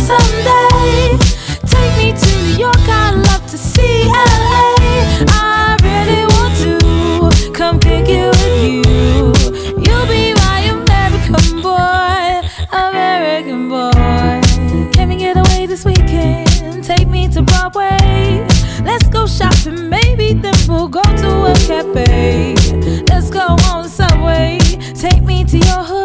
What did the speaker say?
someday. Take me to New York, I'd love to see LA. I really want to come kick it with you. You'll be my American boy, American boy. Can we get away this weekend? Take me to Broadway. Let's go shopping, maybe then we'll go to a cafe. Let's go on the subway. Take me to your hood.